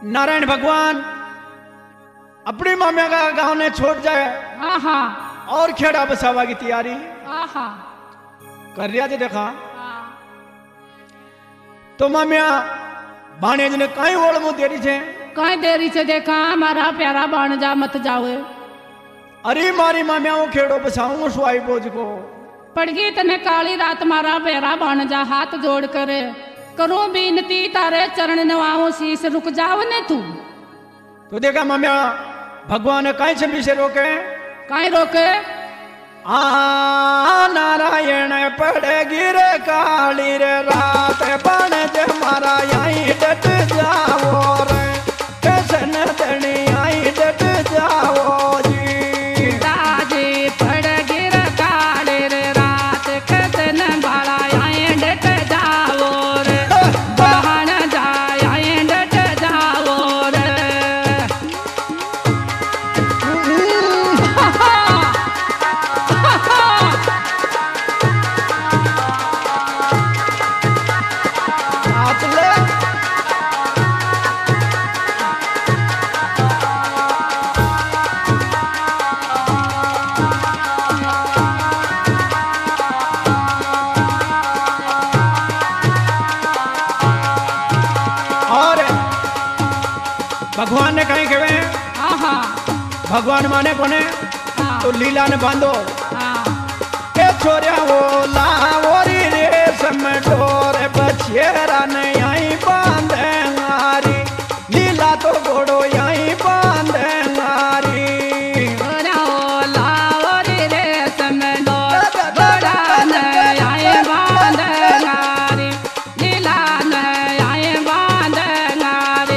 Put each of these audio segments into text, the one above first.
नारायण भगवान अपनी मामिया का गांव ने छोड़ जाए और खेड़ा बसावा की तैयारी कर रिया थे देखा। तो मामिया भाणेज ने कई ओळ मुंह देरी छे कई देरी से देखा मारा प्यारा बन जा मत जावे। अरे मारी मामिया वो खेड़ो बसाऊं सुई बोझ को पड़गी तने काली रात मारा प्यारा बन जा हाथ जोड़ कर करूं बीनती तारे चरण नवाऊं शीश रुक जाव ने तू। तो देखा मामिया भगवान कहीं छबी से रोके कहीं रोके आ नारायण पड़ गिरे काली रे रात बन जे मारा यहीं डट जाओ रे कैसन दणी आई डट जाओ जी राजे पड़ गिर काली रे रात कैसन बाला यहीं डट जाओ रे बहन जा यहीं डट जाओ रे। भगवान ने कहीं कहे भगवान माने कोने तो लीला ने बांधो के छोरिया वो लावरी रे समय डोर बछेरा ने यहीं बांधे नारी लीला तो घोड़ो यहीं बांधे नारी लावरी रे समय डोर घोड़ा ने यहीं बांधे नारी लीला ने यहीं बांधे नारी।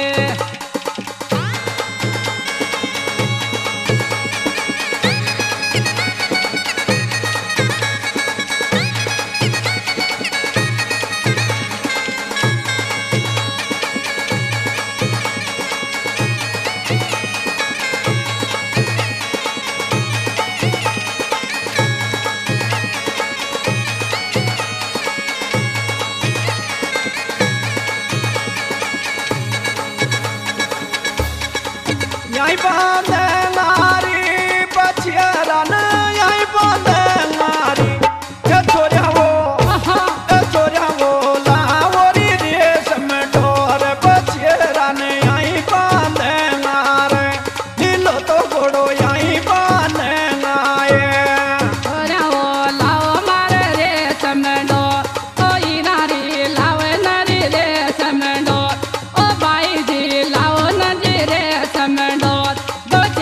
यहीं बांधे नारी बछेरा ने यहीं बांधे नारी के छोरिया वो लावरी रे समय डोर बछेरा ने यहीं बांधे नारे लीलो तो घोड़ो यहीं बांधे नाये लाओ मारे रे समडो ओ नारी लाओ नारी रे समडो ओ बाई जी लाओ नदी रे समडो दो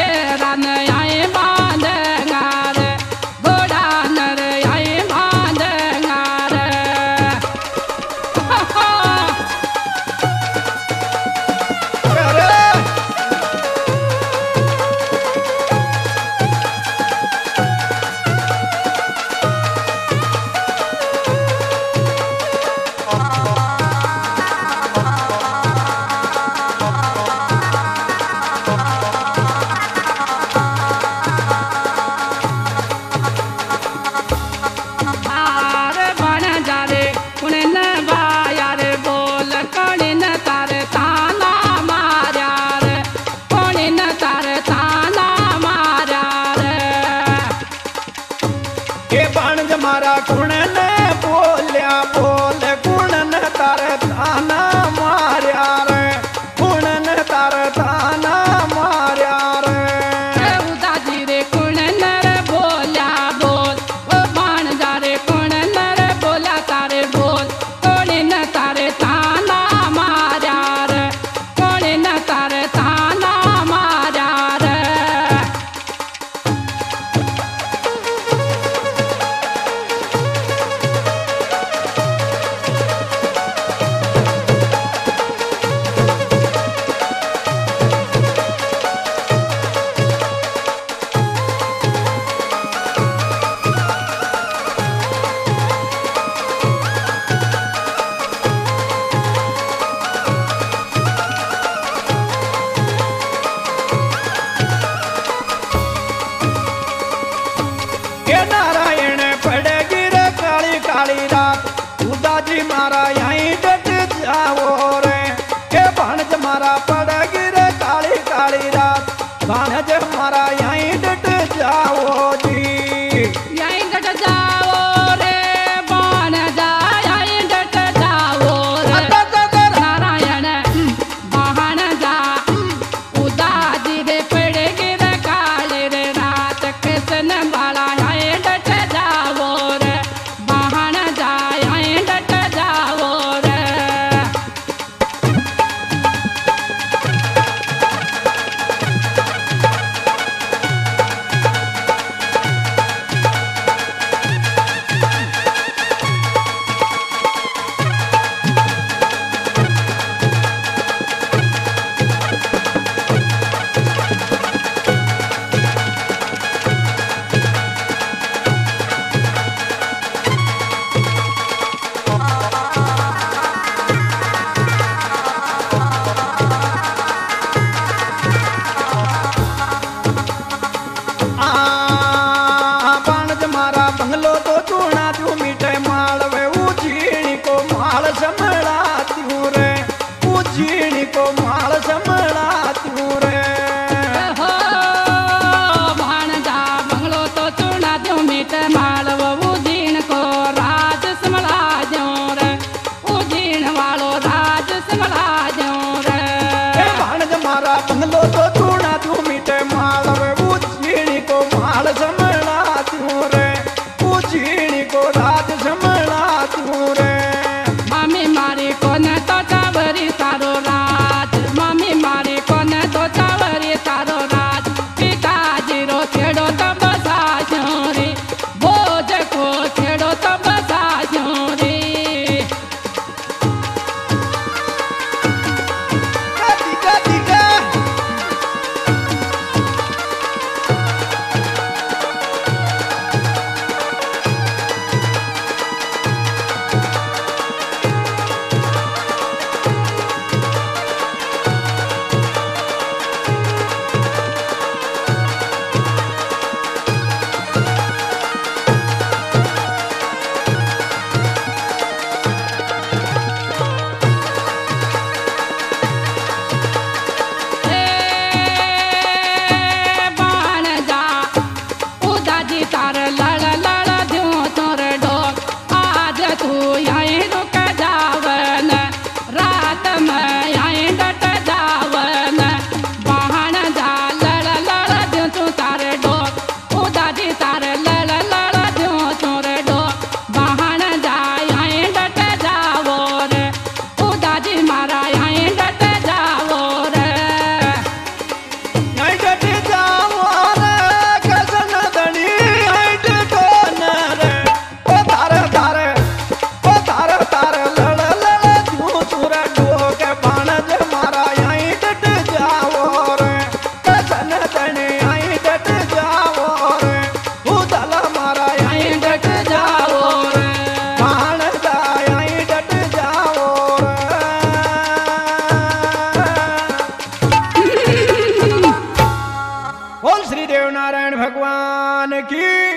संभला दो रे ए भाणज मारा बंगलो तो चूना तू मीठे माल रे उचीणी को माल संभला तू रे उचीणी को राज संभला तू रे मम्मी मारी कोने तो चावरी तारो राज मम्मी मारी कोने तो चावरी तारो राज पिताजी रो छेड़ो तो बसा जोरी बोझ को छेड़ो तो बसा जोरी दिगा दिगा भगवान की